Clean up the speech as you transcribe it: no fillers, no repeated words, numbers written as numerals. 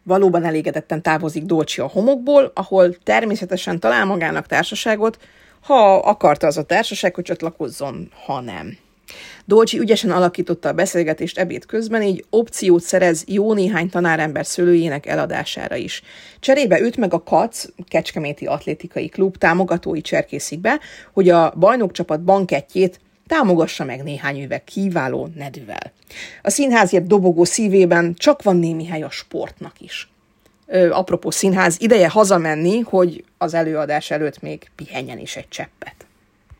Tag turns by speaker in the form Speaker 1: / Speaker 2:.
Speaker 1: Valóban elégedetten távozik Dolci a homokból, ahol természetesen talál magának társaságot, ha akarta az a társaság, hogy csatlakozzon, ha nem. Dolci ügyesen alakította a beszélgetést ebéd közben, így opciót szerez jó néhány tanárember szőlőjének eladására is. Cserébe őt meg a KAC, Kecskeméti Atlétikai Klub támogatói cserkészik be, hogy a bajnokcsapat bankettjét támogassa meg néhány üveg kiváló nedűvel. A színházért dobogó szívében csak van némi hely a sportnak is. Apropó színház, ideje hazamenni, hogy az előadás előtt még pihenjen is egy cseppet.